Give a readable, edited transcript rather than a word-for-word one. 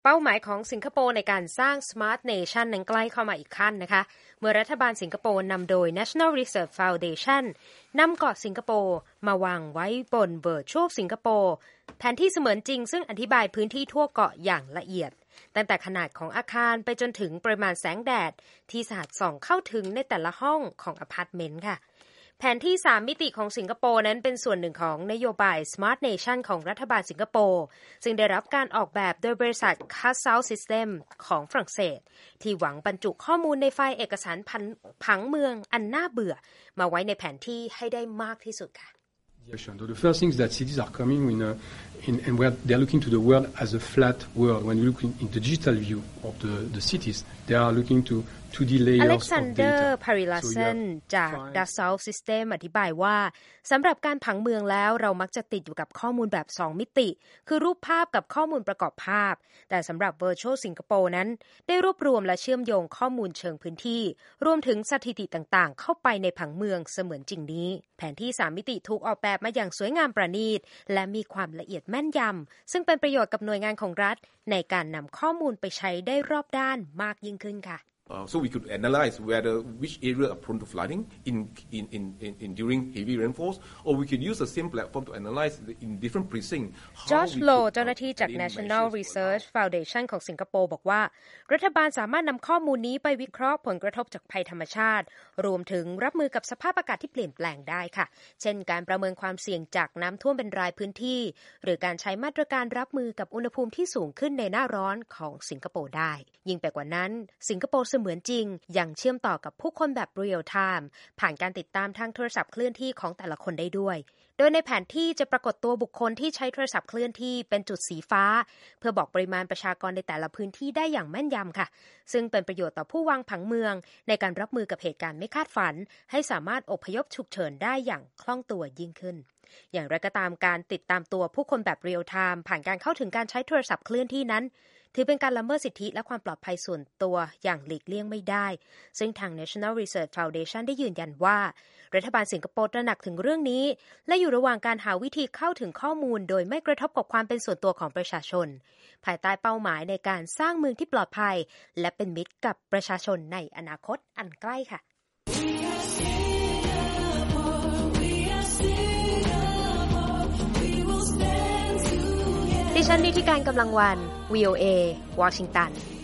เป้าหมายของสิงคโปร์ในการสร้าง Smart Nation นั้นใกล้เข้ามาอีกขั้นนะคะเมื่อรัฐบาลสิงคโปร์นำโดย National Research Foundation นำเกาะสิงคโปร์มาวางไว้บน Virtual สิงคโปร์แผนที่เสมือนจริงซึ่งอธิบายพื้นที่ทั่วเกาะอย่างละเอียดตั้งแต่ขนาดของอาคารไปจนถึงปริมาณแสงแดดที่สาดส่องเข้าถึงในแต่ละห้องของอพาร์ตเมนต์ค่ะแผนที่3มิติของสิงคโปร์นั้นเป็นส่วนหนึ่งของนโยบาย Smart Nation ของรัฐบาลสิงคโปร์ซึ่งได้รับการออกแบบโดยบริษัท Castle System ของฝรั่งเศสที่หวังบรรจุข้อมูลในไฟล์เอกสารผังเมืองอันน่าเบื่อมาไว้ในแผนที่ให้ได้มากที่สุดค่ะ The first thing is that cities are coming and where they are looking to the world as a flat world. When you look in the digital view of the cities, they are looking to 2D layers of data. Alexander Parilason จาก Dassault System อธิบายว่าสำหรับการผังเมืองแล้วเรามักจะติดอยู่กับข้อมูลแบบ2มิติคือรูปภาพกับข้อมูลประกอบภาพแต่สำหรับ Virtual Singapore นั้นได้รวบรวมและเชื่อมโยงข้อมูลเชิงพื้นที่รวมถึงสถิติต่างๆเข้าไปในผังเมืองเสมือนจริงนี้แผนที่3มิติถูกออกแบบมาอย่างสวยงามประณีตและมีความละเอียดแม่นยำซึ่งเป็นประโยชน์กับหน่วยงานของรัฐในการนำข้อมูลไปใช้ได้รอบด้านมากยิ่งขึ้นค่ะ So we could analyze which area are prone to flooding during heavy rainfalls, or we could use the same platform to analyze in different precincts. George Low เจ้าหน้าที่จาก National Research Foundation ของสิงคโปร์บอกว่ารัฐบาลสามารถนำข้อมูลนี้ไปวิเคราะห์ผลกระทบจากภัยธรรมชาติรวมถึงรับมือกับสภาพอากาศที่เปลี่ยนแปลงได้ค่ะเช่นการประเมินความเสี่ยงจากน้ำท่วมเป็นรายพื้นที่หรือการใช้มาตรการรับมือกับอุณหภูมิที่สูงขึ้นในหน้าร้อนของสิงคโปร์ได้ยิ่งไปกว่านั้นสิงคโปร์เหมือนจริงยังเชื่อมต่อกับผู้คนแบบ real time ผ่านการติดตามทางโทรศัพท์เคลื่อนที่ของแต่ละคนได้ด้วยโดยในแผนที่จะปรากฏตัวบุคคลที่ใช้โทรศัพท์เคลื่อนที่เป็นจุดสีฟ้าเพื่อบอกปริมาณประชากรในแต่ละพื้นที่ได้อย่างแม่นยำค่ะซึ่งเป็นประโยชน์ต่อผู้วางผังเมืองในการรับมือกับเหตุการณ์ไม่คาดฝันให้สามารถอพยพฉุกเฉินได้อย่างคล่องตัวยิ่งขึ้นอย่างไรก็ตามการติดตามตัวผู้คนแบบ real time ผ่านการเข้าถึงการใช้โทรศัพท์เคลื่อนที่นั้นถือเป็นการละเมิดสิทธิและความปลอดภัยส่วนตัวอย่างหลีกเลี่ยงไม่ได้ซึ่งทาง National Research Foundation ได้ยืนยันว่ารัฐบาลสิงคโปร์ตระหนักถึงเรื่องนี้และอยู่ระหว่างการหาวิธีเข้าถึงข้อมูลโดยไม่กระทบกับความเป็นส่วนตัวของประชาชนภายใต้เป้าหมายในการสร้างเมืองที่ปลอดภัยและเป็นมิตรกับประชาชนในอนาคตอันใกล้ค่ะดิฉันนิติการกำลังวัน VOA วอชิงตัน